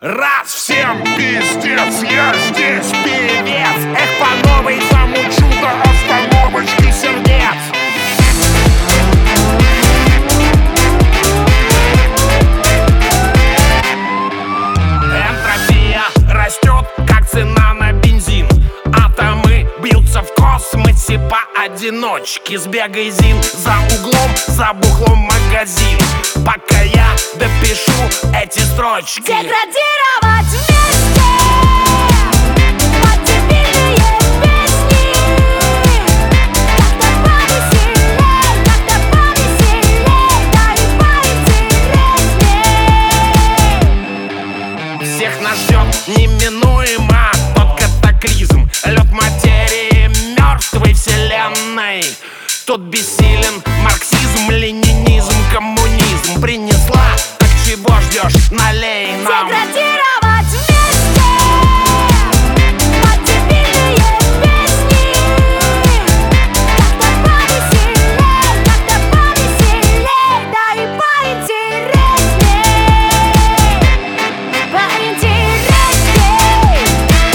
Раз всем пиздец, я здесь певец. Эх, по новой замучу до остановочки сердец. Энтропия растет, как цена на бензин. Атомы бьются в космосе поодиночке. Сбегай, Зин, за углом, за бухлом магазин, пока я допишу эти строчки. Деградировать вместе под дебильные песни. Как-то повеселей, да и поинтересней. Всех нас ждет неминуемо тот катаклизм. Лед материи мертвой вселенной. Тут бессилен марксизм, ленинизм, коммунизм. Принесла, так чего ждешь, налей нам. Деградировать вместе под дебильные песни. Как-то повеселей, да и поинтересней. Поинтересней.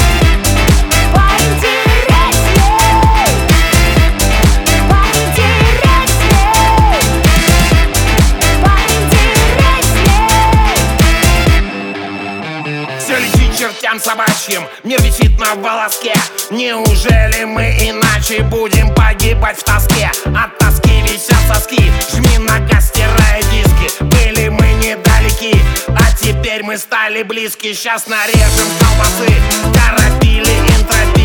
Все летит чертям собачьим, мир висит на волоске. Неужели мы иначе будем погибать в тоске? От тоски висят соски, жми на газ, стирая диски. Были мы недалеки, а теперь мы стали близки. Сейчас нарежем колбасы, торопили энтропию.